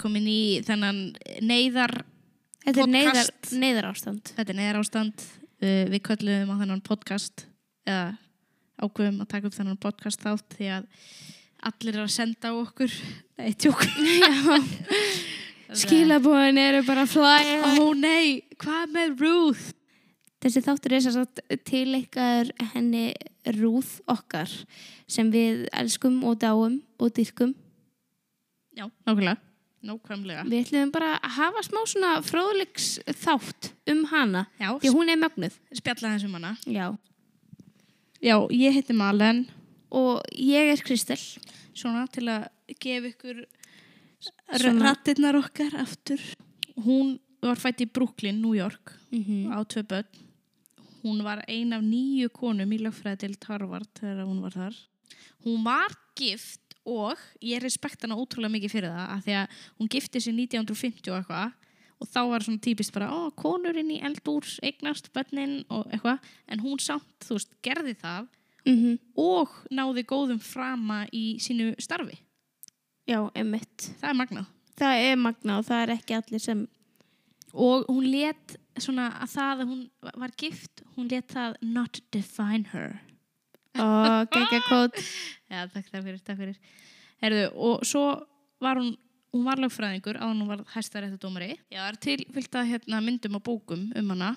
komin í þennan Þetta er podcast. neyðarástand. Þetta er neyðarástand. Við köllum á þennan podcast eða ákveðum að taka upp þennan podcast þátt því að allir að senda á okkur. Nei, tjók. Skilabóðin eru bara að flæða. Ó nei, hvað með Ruth? Þessi þáttur er sem sagt tileikaður henni Ruth okkar sem við elskum og dáum og dýrkum. Já, nákvæmlega. Við ætlum bara að hafa smá svona fróðleiks þátt hana. Já, Því hún er mögnuð. spjalla þessum hana. Já. Já, ég heiti Malen. Og ég er Kristel. Svona til að gefa ykkur Svona. rattirnar okkar aftur. Hún var fædd í Brooklyn, New York á 2 börn. Hún var ein af 9 konum í lögfræðideild Harvard þegar hún var þar. Hún var gift og ég respekta hana ótrúlega mikið fyrir það af því að hún gifti sig 1950 og eitthvað og þá var svona típist bara konurinn í eldúrs eignast börnin og eitthvað en hún samt, þú veist, gerði það og náði góðum frama í sínu starfi. Já, einmitt. Það er magnað. Það er magnað og það er ekki allir sem... Og hún lét svona að það að hún var gift, hún lét það not define her. Gegga kót. Já, takk fyrir. Herðu, og svo var hún var lögfræðingur áður en hún var hæstaréttardómari. Já, það er til fullt af myndum og bókum hana.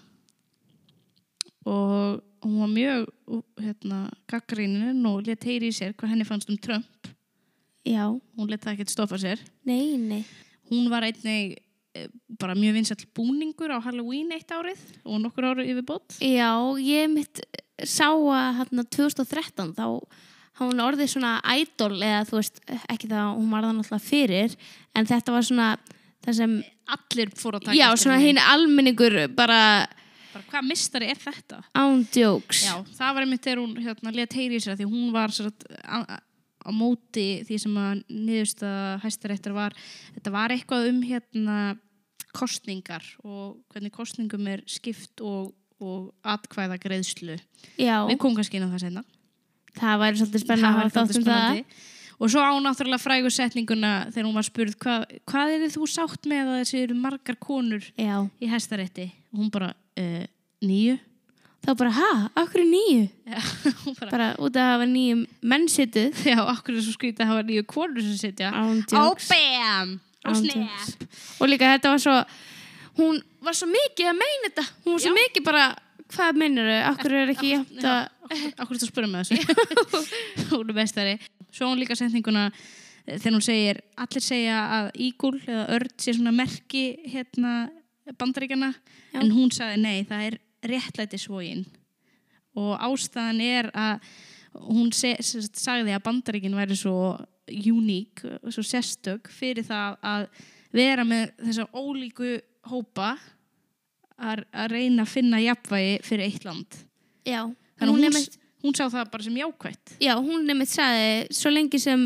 Og hún var mjög gagnrýnin og lét heyra í sér hvað henni fannst Trump. Já. Hún lét það ekkert stoppa sér. Nei. Hún var einnig bara mjög vinsæll búningur á Halloween eitt árið og nokkur ára yfirbót. Já, ég mitt sá að 2013 þá hún orðið svona idol eða þú veist, ekki það hún var það náttúrulega fyrir en þetta var svona það sem allir fóru að taka já, svona hinn almenningur bara hvað mistari er þetta? Án jokes. Já, það var einmitt þegar hún lét heyri í sér því hún var á móti því sem að niðurstaða Hæstaréttar var þetta var eitthvað kosningar og hvernig kosningum er skipt og atkvæðagreiðslu. Já. Við komum kannski inn á það seinna. Það væri svolítið spennandi að hafa það. Og svo á náttúrulega frægu setninguna þegar hún var spurð hvað er þú sátt með að þessi eru margar konur í Hæstarétti? Og hún bara 9. Þá bara, akkur 9? Já, bara út að hafa 9 menn sittuð. Já, akkur er svo skrítið að hafa 9 konur sem sitja. Bam! Og snap! Og líka þetta var svo, hún var svo mikið að meina þetta. Hún var svo mikið bara, hvað meinarðu? Akkur er ekki jæmt að... Akkur er það að spura með þessu. Hún er bestari. Svo hún líka setninguna þegar hún segir, allir segja að Eagle eða Örd sé svona merki Bandaríkjanna. En hún sagði, nei, það er réttlætisvogin og ástæðan er að hún sagði að Bandaríkin væri svo uník, svo sérstök fyrir það að vera með þessa ólíku hópa að reyna að finna jafnvægi fyrir eitt land. Já. Þannig hún sá það bara sem jákvætt. Já, hún nefnitt sagði svo lengi sem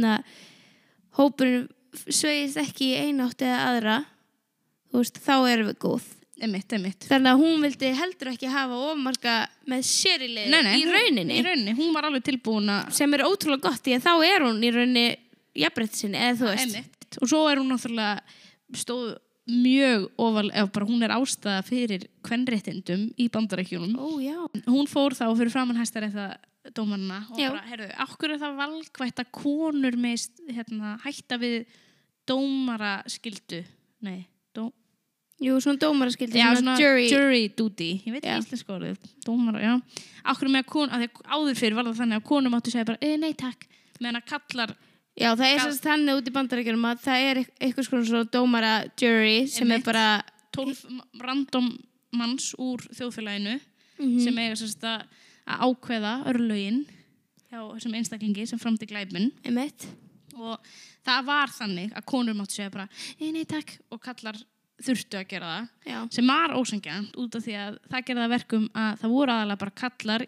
hópurinn sveigist ekki í eina átt eða aðra þú veist, þá erum við góð. Einmitt. Þannig að hún vildi heldur ekki hafa ofmarga með sér í liði í rauninni. Í rauninni, hún var alveg tilbúin að... Sem er ótrúlega gott því að þá er hún í rauninni jafnréttinsinni, eða þú veist. Einmitt. Og svo er hún náttúrulega stóð mjög eða bara hún er ástæða fyrir kvenréttindum í Bandaríkjunum. Já. Hún fór þá fyrir framan Hæstaréttardómarana og bara, akkur er það valkvætt að konur með hætta við dómaraskyldu? Nei, Jú, svona dómaraskyldu, svona jury duty. Ég veit ekki íslenska orðið. Dómara, já. Akkur með að áður fyrir var það þannig að konum áttu að segja bara, nei takk, meðan að kallar... Já, það er sérst þannig út í Bandaríkjunum að það er eitthvað svona dómara jury sem er bara... 12 random manns úr þjóðfélaginu sem eiga sérst að ákveða örlögin hjá þessum einstaklingi sem framdi glæpinn. Einmitt. Og það var þannig að konur máttu segja bara, nei takk, og kallar þurftu að gera það sem var ósanngjarnt út af því að það gerði það verkum að það voru aðalega bara kallar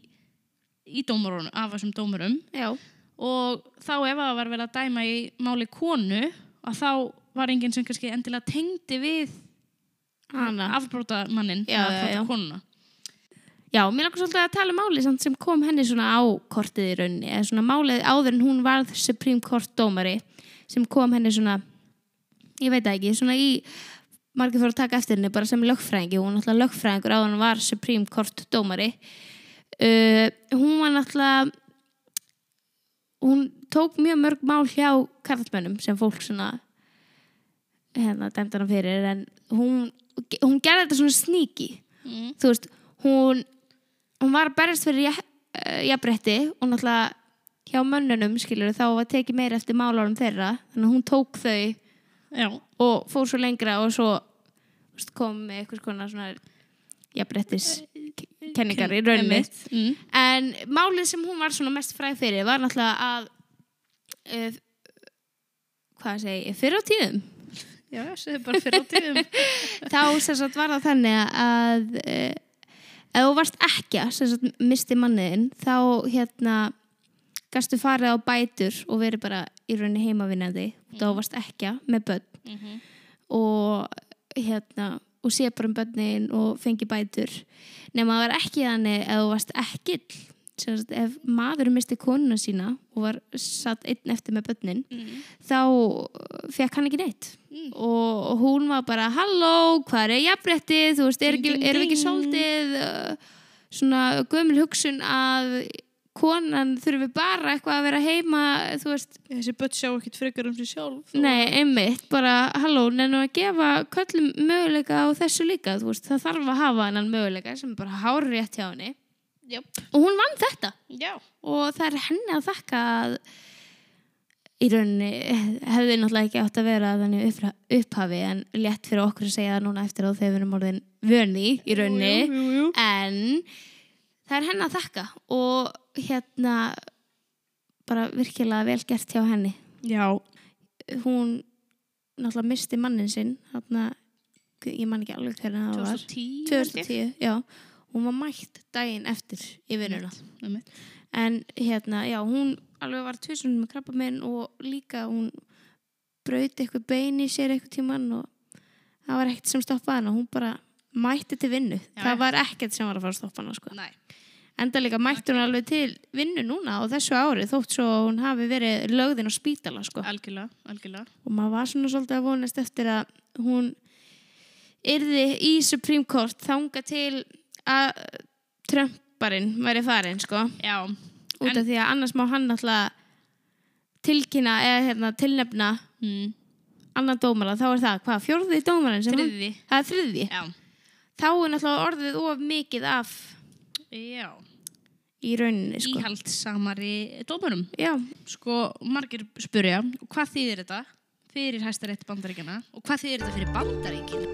í dómarunum af þessum dómurum og þá ef það var verið að dæma í máli konu að þá var enginn sem kannski endilega tengdi við afbrotamannin eða afbrotakonuna. Já, mér langar svolítið að tala máli sem kom henni svona á kortið í rauninni eða svona málið áður en hún varð Supreme Court dómari sem kom henni svona ég veit það ekki, svona margir fóru að taka eftir henni bara sem lögfræðingi, hún náttúrulega lögfræðingur áður en hún var Supreme Court dómari. Hún var náttúrulega, hún tók mjög mörg mál hjá karlmönnum sem fólk svona dæmdi hana fyrir, en hún gerði þetta svona sneaky. Þú veist, hún var að berjast fyrir jafnrétti og náttúrulega hjá mönnunum, skilur, þá var tekið meira eftir málarum þeirra, þannig að hún tók þau og fór svo lengra og svo kom með eitthvað svona jafnréttis kenningar í rauninni. En málið sem hún var svona mest fræg fyrir var náttúrulega að fyrr á tíðum. Já, það bara fyrr á tíðum. Þá sem sagt var það þannig að ef þú varst ekkja, sem sagt misti manniðinn, þá gastu farið á bætur og verið bara í rauninni heimavinnandi. Þá varst ekkja með börn og sé bara börnin og fengi bætur. Nema það var ekki þannig ef þú varst ekkill, sem sagt ef maður misti konuna sína og var satt einn eftir með börnin, þá fekk hann ekki neitt. Og hún var bara, halló, hvað jafnréttið, þú veist, erum við ekki svolítið svona gömul hugsun að konan þurfi bara eitthvað að vera heima, þú veist. Þessi börn sjá ekkert frekar sig sjálf. Nei, einmitt, bara, halló, nennum að gefa köllum möguleika á þessu líka, þú veist, það þarf að hafa hennan möguleika sem er bara hárrétt hjá henni. Yep. Og hún vann þetta. Já. Og það er henni að þakka að í rauninni hefði náttúrulega ekki átt að vera þannig upphafi, en létt fyrir okkur að segja það núna eftir á þegar við erum orðin vöni í rauninni. Jú. En það er henni að þakka og bara virkilega vel gert hjá henni. Já. Hún náttúrulega misti mannin sinn, ég man ekki alveg hvernig það var. 2010, já. Hún var mætt daginn eftir í vinnuna. En já, hún alveg var 2 með krabbamein og líka hún braut eitthvað bein í sér eitthvað tímann og það var ekkert sem stoppaði hana. Hún bara mætti til vinnu. Já, það var ekkert sem var að fara að stoppa hana, sko. Nei. Enda líka mætti hún alveg til vinnu núna á þessu ári, þótt svo hún hafi verið lögðin á spítala, sko. Algjörlega. Og maður var svona svolítið að vonast eftir að hún yrði í Supreme Court þanga til að Trumparinn væri farin, sko. Já. Út af því að annars má hann alltaf tilkynna eða tilnefna annan dómara. Þá er það, hvað, 4. dómarinn? 3. Það er 3. Já. Þá er náttúrulega orðið of mikið af í rauninni, sko. Íhaldssamari dómarum. Já. Sko, margir spyrja, hvað þýðir þetta fyrir Hæstarétt Bandaríkjanna og hvað þýðir þetta fyrir Bandaríkin?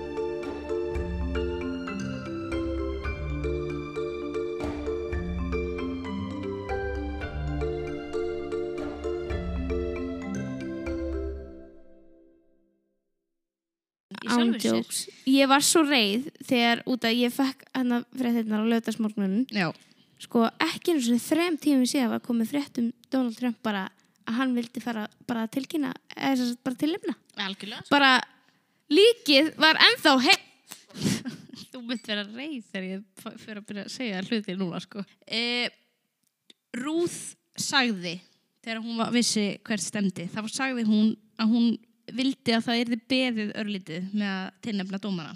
Ándjóks. Ég var svo reið þegar út að ég fekk fréttirnar á laugardagsmorgunum. Já. Sko, ekki einu svona 3 tímum síðan var komið frétt Donald Trump bara að hann vildi fara bara að tilkynna eða bara tilnefna. Algjörlega. Bara líkið var ennþá Þú mynd vera reið þegar ég fyrir að byrja að segja hluti núna, sko. Ruth sagði þegar hún vissi hvert stemdi, þá sagði hún að hún vildi að það yrði beðið örlítið með að tilnefna dómara.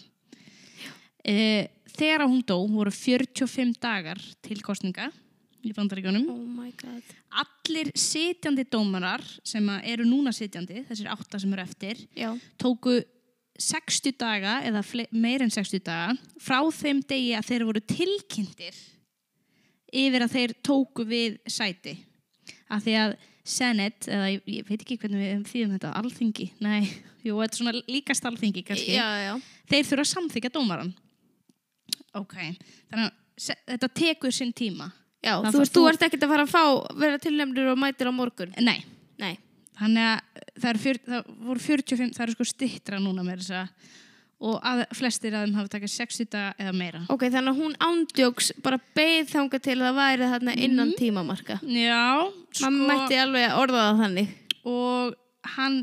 Þegar hún dó voru 45 dagar til kosninga í Bandaríkjunum. Oh my god. Allir sitjandi dómarar sem eru núna sitjandi, þessir 8 sem eru eftir, tóku 60 daga eða meir en 60 daga frá þeim degi að þeir voru tilkynntir yfir að þeir tóku við sæti. Af því að Senate, eða ég veit ekki hvernig við þýðum þetta, alþingi, þetta er svona líkast alþingi kannski. Já. Þeir þurfa að samþykkja dómaran. Ok, þannig að þetta tekur sinn tíma. Já, þú ert ekkert að fara að vera tilnefndur og mætir á morgun. Nei. Þannig að það voru 45, það eru sko styttra núna með þess að, og flestir af þeim hafa takað 60 daga eða meira. Ok, þannig að hún ándjóks bara beið þangað til að það væri þarna innan tímamarka. Já, sko. Man mætti alveg orða það þannig. Og hann,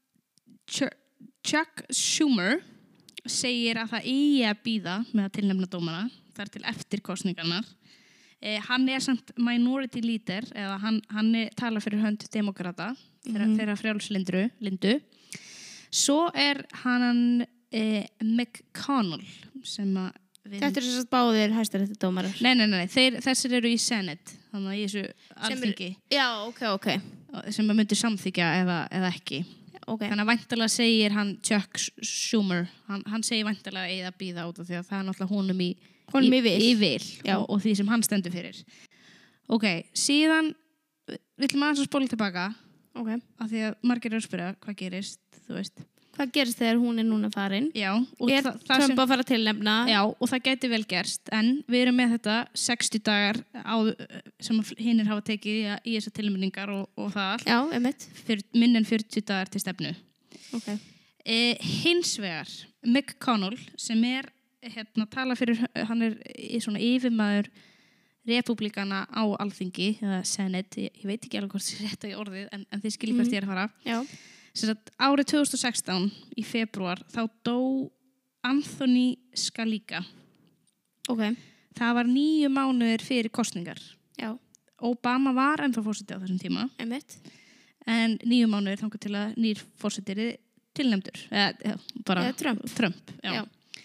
Chuck Schumer, segir að það eigi að bíða með að tilnefna dómara, þar til eftir kosningarnar. Hann er samt minority leader, eða hann talar fyrir hönd demokrata, þeirra frjálslindu. Svo hann McConnell sem að Þetta eru þess að báðir hæstaréttardómarar. Nei, þessir eru í Senate, þannig að í þessu alþingi. Já, ok. Sem að myndi samþykja eða ekki. Okay. Þannig að væntalega segir hann Chuck Schumer, hann segir væntalega eða býða út af því að það náttúrulega honum í vil og því sem hann stendur fyrir. Ok, síðan vill maður að spóla tilbaka af því að margir eru að spyrja hvað gerist, þú veist. Hvað gerist þegar hún nú farin? Já. Og Trump að fara að tilnefna? Já, og það gæti vel gerst, en við erum með þetta 60 dagar sem hinnir hafa tekið í þessar tilnefningar og það allt. Já, einmitt. Minn en 40 dagar til stefnu. Ok. Hins vegar, McConnell, sem tala fyrir, hann í svona yfirmaður repúblikana á alþingi, eða Senate, ég veit ekki alveg hvort það rétt í orðið, en þið skiljið hvert ég að fara. Já. Árið 2016 í febrúar þá dó Anthony Scalise. Ok. Það var 9 mánuðir fyrir kosningar. Já. Obama var ennþá forseti á þessum tíma. Einmitt. En 9 mánuðir þangað til að nýr forseti er tilnefndur. Eða Trump. Já.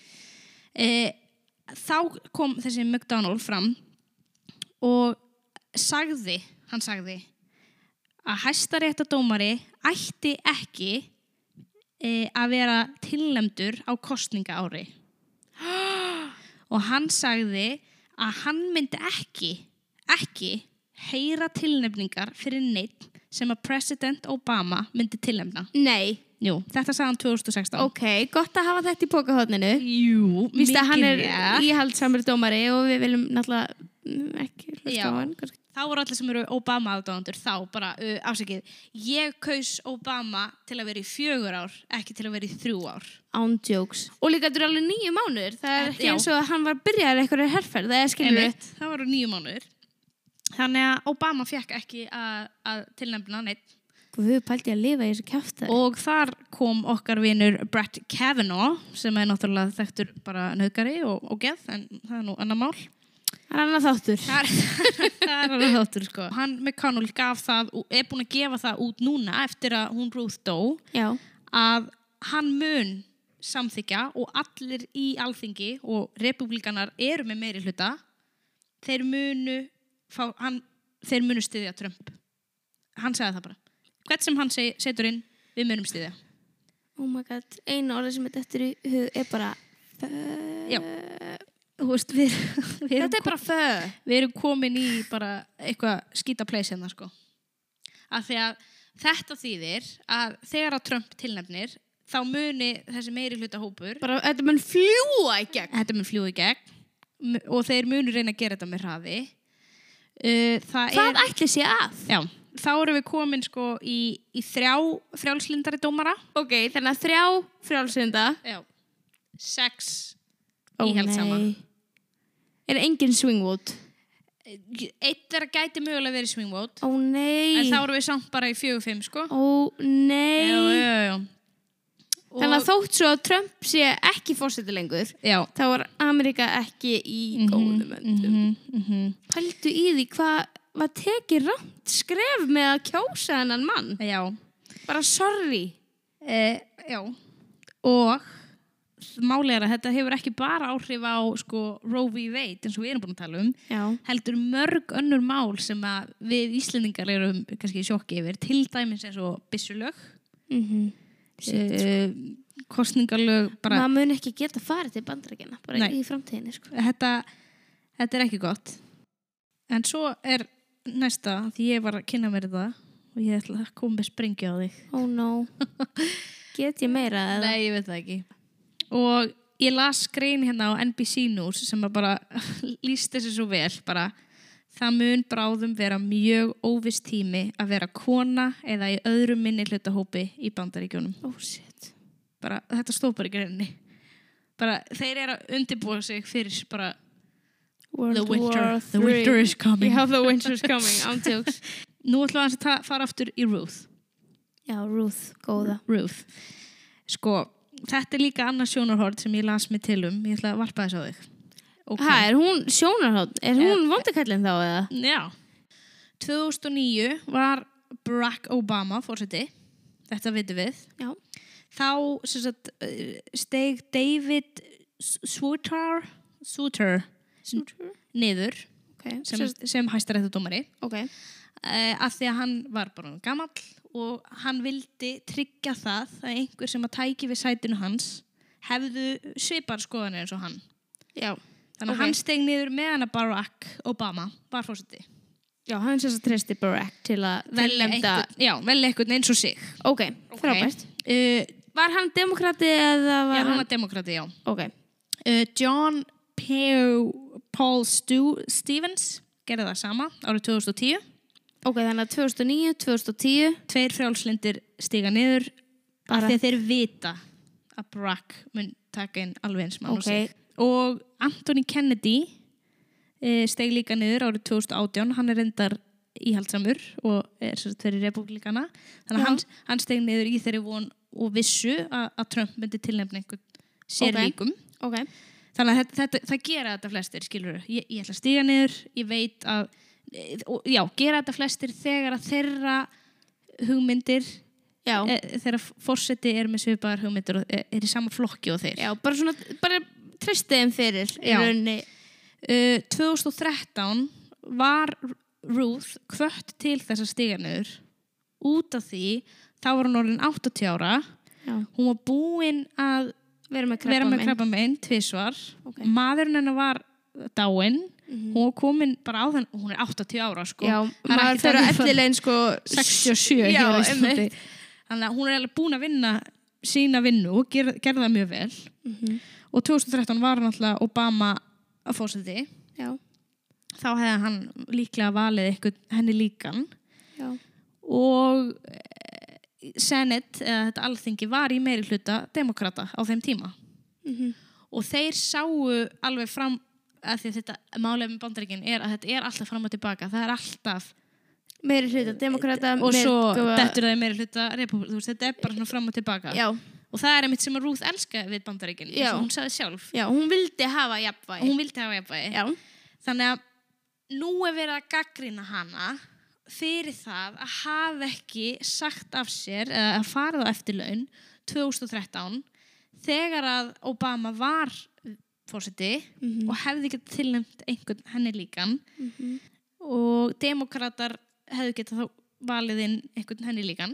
Þá kom þessi McDonnell fram og hann sagði að hæstaréttardómari ætti ekki að vera tilnefndur á kosningaári. Og hann sagði að hann myndi ekki heyra tilnefningar fyrir neitt sem að President Obama myndi tilnefna. Nei. Jú, þetta sagði hann 2016. Ok, gott að hafa þetta í pokahotninu. Jú, víst að hann íhaldsamur dómari og við viljum náttúrulega ekki hlusta á hann. Þá voru allir sem eru Obama-aðdáendur þá bara, afsakið, ég kaus Obama til að vera í 4 ár, ekki til að vera í 3 ár. Án jokes. Og líka þetta eru alveg 9 mánuðir. Það er ekki eins og að hann var byrjaður eitthvað herferð, það skilur við. Það voru 9 mánuðir. Þannig að Obama fekk ekki að tilnefna neitt. Við pælti að lifa í þessu kjafta. Og þar kom okkar vinur Brett Kavanaugh, sem náttúrulega þekktur bara nauðgari og geð, en það nú annar mál. Það annar þáttur. Það annar þáttur, sko. Hann McConnell búin að gefa það út núna eftir að hún Ruth dó. Já. Að hann mun samþykja og allir í alþingi og repúblikanar eru með meiri hluta. Þeir munu styðja Trump. Hann sagði það bara. Hvert sem hann setur inn, við munum styðja. Oh my god, einu orðið sem þetta í hug bara Já. Þú veist, við þetta bara við erum komin í bara eitthvað skýta place hérna, sko. Af því að þetta þýðir að þegar að Trump tilnefnir, þá muni þessi meiri hluta hópur bara, þetta mun fljúga í gegn og þeir munu reyna að gera þetta með hraði. Hvað ætli sé að? Já, þá erum við komin, sko, í 3 frjálslyndari dómara. Ok, þannig að 3 frjálslynda. Já. 6 íhaldssama. Er engin swing vote? Eitt þeirra gæti mögulega verið swing vote. Ó nei. En þá erum við samt bara í 4-5, sko. Ó nei. Já. Þannig að þótt svo að Trump sé ekki forseti lengur, þá var Ameríka ekki í góðum öndum. Pældu í því hvað tekið rangt skref með að kjósa þennan mann. Já. Bara sorry. Já. Og málið er að þetta hefur ekki bara áhrif á, sko, Roe v. Wade eins og við erum búin að tala um. Já. Heldur mörg önnur mál sem að við Íslendingar erum kannski í sjokki yfir, til dæmis eins og byssulög. Kosningalög bara. Maður mun ekki geta farið til Bandaríkjanna bara í framtíðinni, sko. Þetta er ekki gott. En svo er næsta, því ég var að kynna mér það og ég ætla að koma með sprengju á þig. Oh no. Get ég meira eða? Nei, ég veit það ekki. Og ég las grein hérna á NBC News sem að bara lýst þessu svo vel, bara það mun bráðum vera mjög óviss tími að vera kona eða í öðrum minni hlutahópi í Bandaríkjunum. Oh shit. Bara, þetta stóð bara í greininni. Bara, þeir eru að undirbúa sig fyrir bara the winter is coming. Já, the winter is coming, ántjóks. Nú ætlum við að fara aftur í Ruth. Já, Ruth, góða. Ruth. Sko, þetta er líka annars sjónarhorn sem ég las mig til ég ætla að varpa þess á þig. Okay. Er hún sjónarhorn? Er hún vondikallin þá eða? Já. 2009 var Barack Obama forseti. Þetta vitum við. Já. þá sem sagt, steig David Souter niður Okay. sem hæstaréttardómari Okay. af því að hann var bara gamall og hann vildi tryggja það að einhver sem að tæki við sætinu hans hefðu svipar skoðanir eins og hann. Já. Þannig að hann steig niður meðan að Barack Obama var forseti. Já, hann sem treysti Barack til að velja einhvern eins og sig. Ok, frábært. Var hann demokrati eða var Já, hann var demokrati, já. Ok. John Paul Stevens gerði það sama árið 2010. Ok, þannig að 2009, 2010 2 frjálslyndir stiga niður af því að þeir vita að Barack mun taka inn alveg eins mann og sig. Og Anthony Kennedy steig líka niður árið 2018. Hann er reyndar íhaldsamur og er svo fyrir repúblikana. Þannig að hann steig niður í þeirri von og vissu að Trump myndi tilnefna einhvern sér líkum. Ok. Þannig að það gera þetta flestir, skilur. Ég ætla að stiga niður, ég veit að, gera þetta flestir þegar að þeirra hugmyndir, þegar forseti er með svipaðar hugmyndir og er í sama flokki og þeir. Já, bara treysti þeim fyrir. Í rauninni. 2013 var Ruth hvött til þess að stiga niður út af því, þá var hún orðin 80 ára. Já. Hún var búin að vera með krabbamein 2 svar. Okay. Maðurinn hennar var dáinn. Hún var komin bara á þann, hún er 80 ára sko. Já, maður fyrir að eftirlegin sko 67 hér á Íslandi. Þannig að hún er alveg búin að vinna sína vinnu og gerði það mjög vel. Og 2013 var náttúrulega Obama að fórseti. Já. Þá hefði hann líklega valið einhvern henni líkan. Já. Og Senate, eða þetta alþingi, var í meiri hluta demokrata á þeim tíma. Og þeir sáu alveg fram að því þetta málið með Bandaríkin er að þetta er alltaf fram og tilbaka. Það er alltaf meiri hluta demokrata og svo dettur það meiri hluta repúblik. Þetta er bara svona fram og tilbaka. Já. Og það er einmitt sem að Ruth elskaði við Bandaríkin, eins og hún sagði sjálf. Já, hún vildi hafa jafnvægi. Já. Þannig að nú er verið að gagnrýna hana fyrir það að hafa ekki sagt af sér eða að farið á eftirlaun 2013 þegar að Obama var forseti og hefði getað tilnefnt einhvern henni líkan og demokratar hefðu getað þá valið inn einhvern henni líkan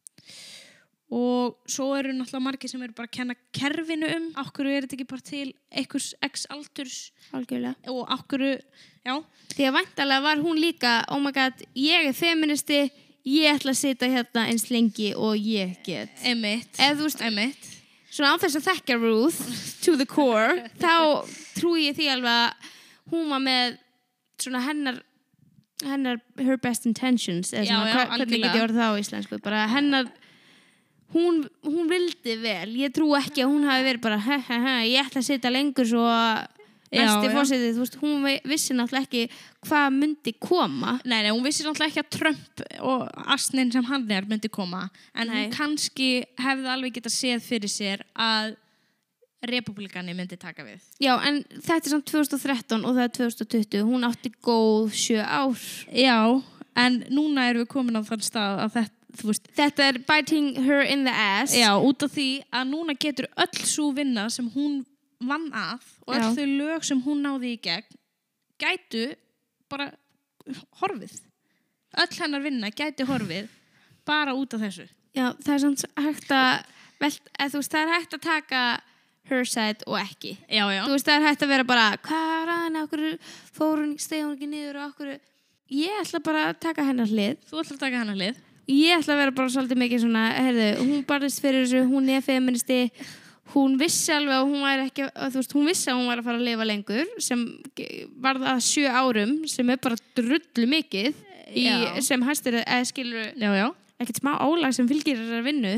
og svo eru náttúrulega margir sem eru bara að kenna kerfinu okkur er þetta ekki bara til einhvers x aldurs algjörlega og okkur, já því að væntanlega var hún líka oh my god, ég er feministi ég ætla að sitja hérna eins lengi og ég get einmitt, eða þú veist, svona á þess að þekka Ruth to the core, þá trúi ég því alveg að hún var með svona hennar her best intentions eða svona, hvernig get ég orðið það á íslensku bara hennar hún vildi vel, ég trú ekki að hún hafi verið bara ég ætla að sitja lengur svo næsti fórsetið, þú veist, hún vissi náttúrulega ekki hvað myndi koma. Nei, hún vissi náttúrulega ekki að Trump og asnin sem hann er myndi koma, en hún kannski hefði alveg getað séð fyrir sér að repúblikani myndi taka við. Já, en þetta er samt 2013 og það er 2020, hún átti góð 7 ár. Já, en núna erum við komin á þann stað að þetta er biting her in the ass. Já, út af því að núna getur öll svo vinna sem hún vann að og öll þau lög sem hún náði í gegn gætu bara horfið. Öll hennar vinna gæti horfið bara út af þessu. Já, það er samt hægt það er hægt að taka her side og ekki. Já. Þú veist, það er hægt að vera bara hvað er hann, okkur fór hún steig hún ekki niður og okkur ég ætla bara að taka hennar hlið. Þú ætla að taka hennar hlið? Ég ætla að vera bara svolítið mikið svona, hún barðist fyrir þessu, hún er feministi, hún vissi alveg að hún væri ekki, þú veist, hún vissi að hún væri að fara að lifa lengur, sem varð að 7 árum, sem er bara drullu mikið, sem hæstur, skilur, ekkert smá álag sem fylgir þessar vinnu,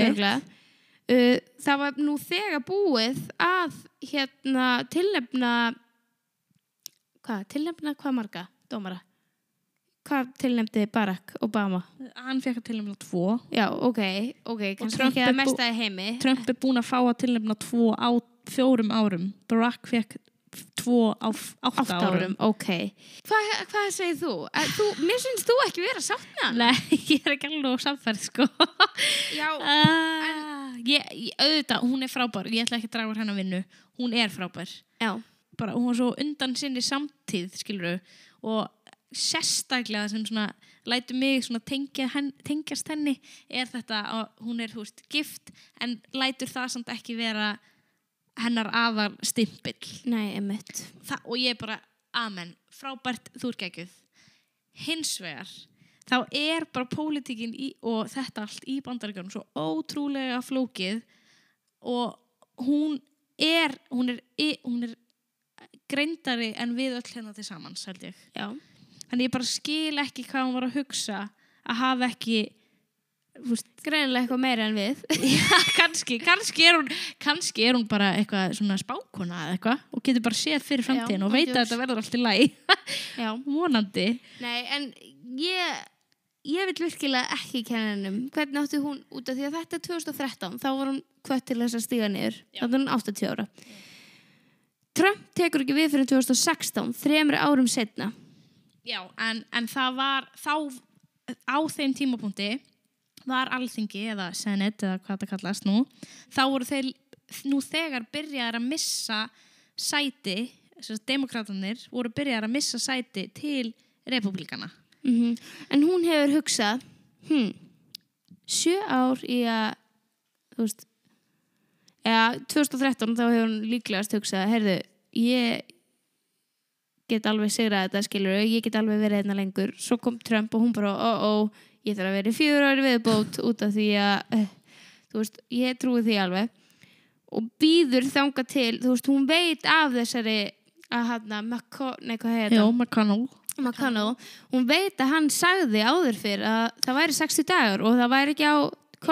það var nú þegar búið að, tilnefna hvað marga dómara? Hvað tilnefndi Barack Obama? Hann fekk að tilnefna 2. Já, ok, kannski ekki að mesta í heimi. Trump er búin að fá að tilnefna 2 á 4 árum. Barack fekk 2 á 8 árum. Ok. Hvað segir þú? Mér finnst þú ekki vera sátt með hann? Nei, ég er ekki alveg á samferð, sko. Já, auðvitað, hún frábær, ég ætla ekki að draga úr hennar vinnu, hún frábær. Já. Bara, hún var svo undan sinni samtíð, skilurðu, og sérstaklega sem svona lætur mig svona tengjast henni þetta að hún þú veist, gift en lætur það samt ekki vera hennar aðal stimpill. Nei, einmitt. Og ég bara, amen, frábært, þú geggjuð. Hins vegar, þá bara pólitíkin og þetta allt í Bandaríkjunum svo ótrúlega flókið og hún er greindari en við öll hérna til samans, held ég. Já. Þannig ég bara skil ekki hvað hún var að hugsa að hafa ekki greinilega eitthvað meira en við. Já, kannski er hún bara eitthvað svona spákona eða eitthvað og getur bara séð fyrir framtíðin og veit að þetta verður allt í lagi. Já, vonandi. Nei, en ég vil virkilega ekki kenna hennum. Hvernig átti hún út af því að þetta 2013, þá var hún hvött til þess að stíga niður. Þá var hún 80 ára. Trump tekur ekki við fyrir 2016, 3 árum seinna. Já, en það var þá á þeim tímapunkti var Alþingi eða Senate eða hvað það kallast nú, þá voru þeir nú þegar byrjaðir að missa sæti, demokratarnir voru byrjaðir að missa sæti til repúblikana. En hún hefur hugsað 7 ár í að þú veist 2013 þá hefur hún líklegast hugsað, heyrðu, ég get alveg sigrað þetta, skilurðu, ég get alveg verið hérna lengur. Svo kom Trump og hún bara, ég þarf að vera í 4 ári viðbót út af því að, þú veist, ég trúi því alveg. Og býður þangað til, þú veist, hún veit af þessari McConnell. Hún veit að hann sagði áður fyrr að það væri 60 dagar og það væri ekki á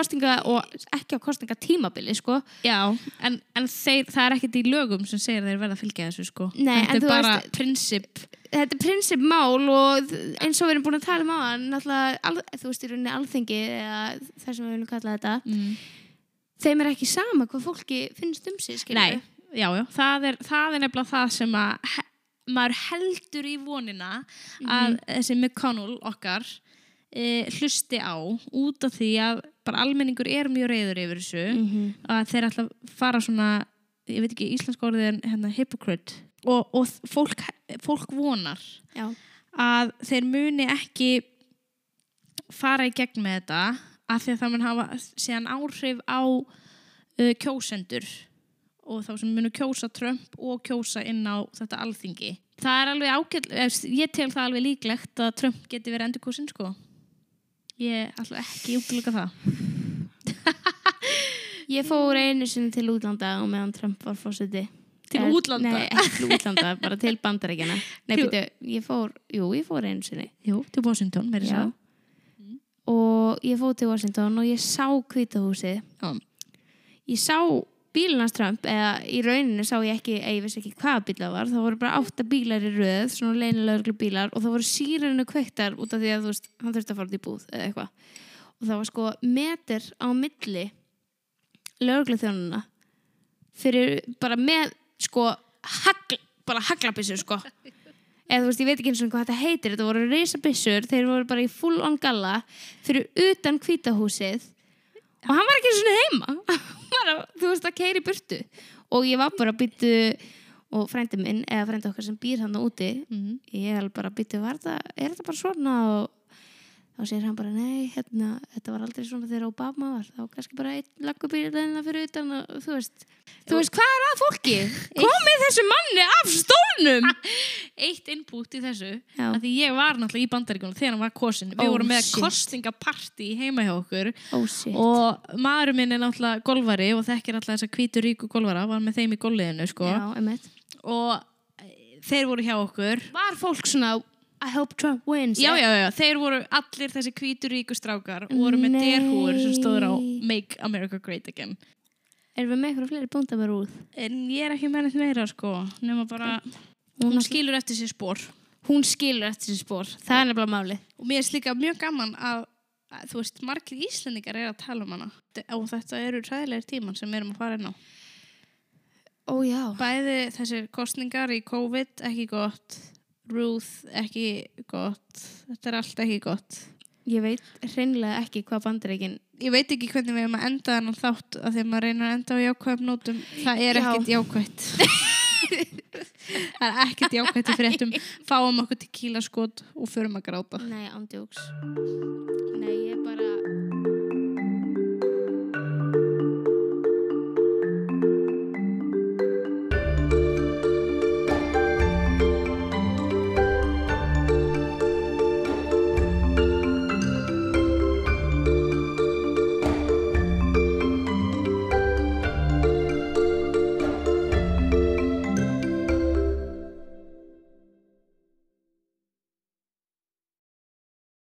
kosningatímabili, sko. Já, en það ekkert í lögum sem segir þeir verða að fylgja þessu, sko. Nei, þetta bara prinsip. Þetta prinsipmál og eins og við erum búin að tala á hann, náttúrulega, þú veist, í rauninni Alþingi eða það sem við viljum kalla þetta, þeim ekki sama hvað fólki finnst sig, skilur. Nei, já, það nefnilega það sem að maður heldur í vonina að þessi McConnell okkar hlusti á út af því að bara almenningur mjög reiður yfir þessu að þeir ætla að fara svona, ég veit ekki íslenska orðið en hypocrite og fólk vonar að þeir muni ekki fara í gegn með þetta af því að það mun hafa síðan áhrif á kjósendur og þá sem munu kjósa Trump og kjósa inn á þetta Alþingi. Það alveg ágætt, ég tel það alveg líklegt að Trump geti verið endurkosinn, sko. Ég ætla ekki útiloka það. Ég fór einu sinni til útlanda og meðan Trump var forseti. Til útlanda? Nei, ekki til útlanda, bara til Bandaríkjanna. Nei, ég fór einu sinni. Jú, til Washington, meira svo. Og ég fór til Washington og ég sá Hvíta húsið. Ég sá bílunars Trump, eða í rauninu sá ég ekki, ég vissi ekki hvaða bíl það var. Það voru bara 8 bílar í röð, svona leynilegur bílar og það voru sírenu kveiktar út af því að þú veist, hann þurfti að fara út í búð eða eitthvað. Og það var sko meter á milli lögregluþjónanna fyrir bara með sko haglabissur sko. Eða þú veist, ég veit ekki eins og hvað þetta heitir, þetta voru risabissur, þeir voru bara í full on galla fyrir utan Hvíta húsið og hann var ekki svona heima. Þú veist, að keyra í burtu og ég var bara að byttu og frændi minn, eða frændi okkar sem býr hann úti ég held bara að byttu þetta bara svona og þá segir hann bara, nei, þetta var aldrei svona þegar Obama var, þá kannski bara einn laggubíl fyrir utan og þú veist hvað að fólki? Komið þessu manni af stólnum! Eitt input í þessu að því ég var náttúrulega í Bandaríkjunum þegar hann var kosinn, við vorum með kosningapartí heima hjá okkur og maðurinn minn náttúrulega golfari og þekkir alltaf þessa hvítu ríku golfara, var með þeim í golfliðinu, sko. Og þeir voru hjá okkur. Var fólk svona I hope Trump wins. Já, þeir voru allir þessi hvítu ríku strákar og voru með derhúur sem stóður á Make America Great Again. Erum við með eitthvað fleiri búnda með rúð? En ég ekki með neitt meira, sko. Nefna bara, hún skilur eftir sér spor. Hún skilur eftir sér spor. Það er nefnilega máli. Og mér líka mjög gaman að þú veist, margir Íslendingar að tala hana. Og þetta eru hræðilegir tíman sem við erum að fara inn á. Ó, já. Bæði þessir kosningar í COVID, ekki gott. Ruth, ekki gott. Þetta allt ekki gott. Ég veit hreinlega ekki hvað Bandaríkin. Ég veit ekki hvernig við erum að enda þennan þátt að þegar maður reynir að enda á jákvæðum nótum. Það er ekkert jákvætt. Það er ekkert jákvætt í fréttum. Fáum okkur tequila skot og förum að gráta. Nei, ándjóks. Nei,